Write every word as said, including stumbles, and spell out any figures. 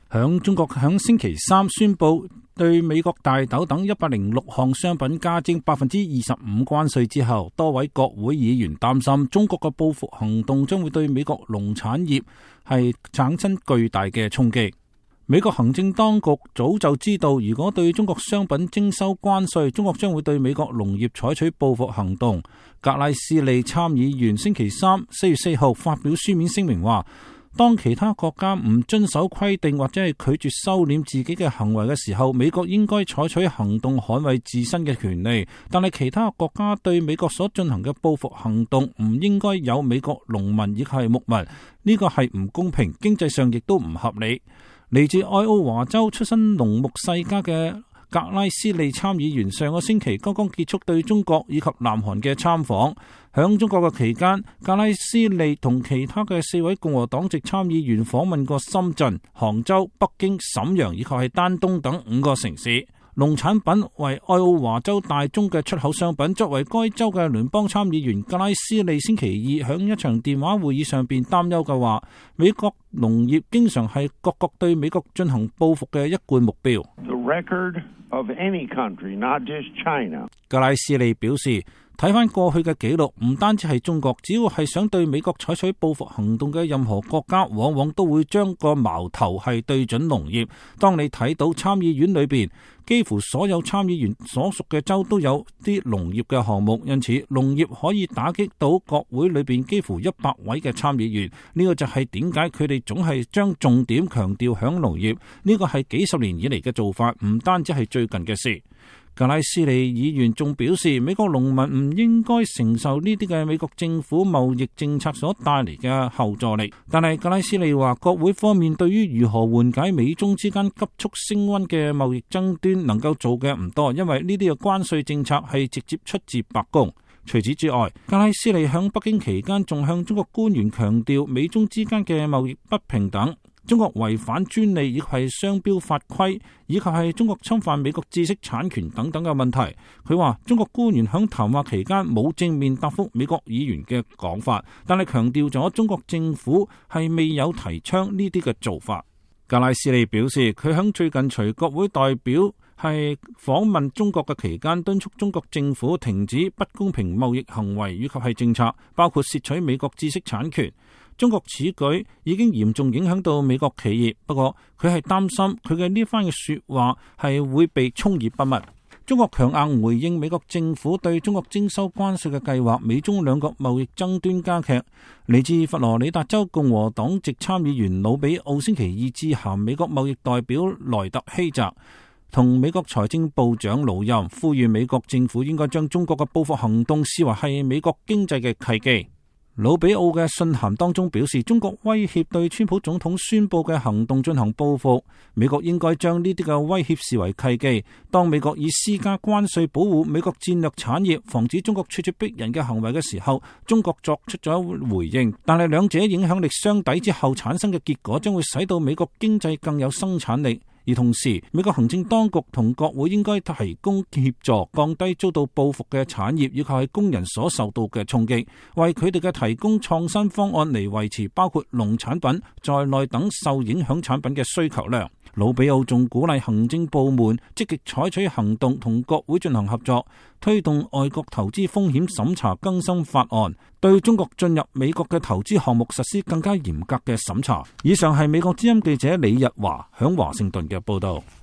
響中國響星期三宣布對美國大豆等一百零六項商品加徵百分之二十五關稅之後，多位國會議員擔心中國嘅報復行動將會對美國農產業係產生巨大嘅衝擊。美國行政當局早就知道，如果對中國商品徵收關稅，中國將會對美國農業採取報復行動。格拉斯利參議員星期三四月四號發表書面聲明話，當其他國家唔遵守規定或者係拒絕收斂自己嘅行為嘅時候，美國應該採取行動捍衛自身嘅權利。但係其他國家對美國所進行嘅報復行動唔應該有美國農民亦係牧民，呢個係唔公平，經濟上亦都唔合理。嚟自愛奧華州出身農牧世家嘅格拉斯利參議員上個星期剛剛結束對中國以及南韓嘅參訪。響中國嘅期間，格拉斯利同其他嘅四位共和黨籍參議員訪問過深圳、杭州、北京、瀋陽以及係丹東等五個城市。農產品為愛奧華州大宗嘅出口商品。作為該州嘅聯邦參議員，格拉斯利星期二響一場電話會議上邊擔憂嘅話，美國農業經常係各國對美國進行報復嘅一貫目標。 The record of any country, not just China. 格拉斯利表示，睇翻過去嘅記錄，唔單止係中國，只要係想對美國採取報復行動嘅任何國家，往往都會將個矛頭係對準農業。當你睇到參議院裏邊，幾乎所有參議員所屬嘅州都有啲農業嘅項目，因此農業可以打擊到國會裏邊幾乎一百位嘅參議員。呢個就係點解佢哋總係將重點強調響農業。呢個係幾十年以嚟嘅做法，唔單止係最近嘅事。格拉斯利議員仲表示，美國農民唔應該承受呢啲嘅美國政府貿易政策所帶嚟嘅後座力。但係格拉斯利話，國會方面對於如何緩解美中之間急速升溫嘅貿易爭端能夠做嘅唔多，因為呢啲嘅關稅政策係直接出自白宮。除此之外，格拉斯利響北京期間仲向中國官員強調美中之間嘅貿易不平等，中國違反專利，以及係商標法規，以及係中國侵犯美國知識產權等等嘅問題。佢話中國官員響談話期間冇正面答覆美國議員嘅講法，但係強調咗中國政府係未有提倡呢啲嘅做法。格拉斯利表示，佢響最近隨國會代表係訪問中國嘅期間，敦促中國政府停止不公平貿易行為以及係政策，包括竊取美國知識產權。中國此舉已經嚴重影響到美國企業，不過佢係擔心佢嘅呢番嘅說話係會被充耳不聞。中國強硬回應美國政府對中國徵收關稅嘅計劃，美中兩國貿易爭端加劇。嚟自佛羅里達州共和黨籍參議員魯比奧星期二致函美國貿易代表萊特希澤，同美國財政部長魯欽，呼籲美國政府應該將中國嘅報復行動視為係美國經濟嘅契機。魯比奧嘅信函當中表示，中國威脅對川普總統宣佈嘅行動進行報復，美國應該將呢啲嘅威脅視為契機。當美國以施加關稅保護美國戰略產業，防止中國咄咄逼人嘅行為嘅時候，中國作出咗回應。但係兩者影響力相抵之後產生嘅結果，將會使到美國經濟更有生產力。而同時，美國行政當局同國會應該提供協助，降低遭到報復嘅產業以及係工人所受到嘅衝擊，為佢哋嘅提供創新方案嚟維持包括農產品在內等受影響產品嘅需求量。魯比奧仲鼓勵行政部門積極採取行動，同國會進行合作，推動外國投資風險審查更新法案，對中國進入美國嘅投資項目實施更加嚴格嘅審查。以上係美國之音記者李日華響華盛頓嘅報道。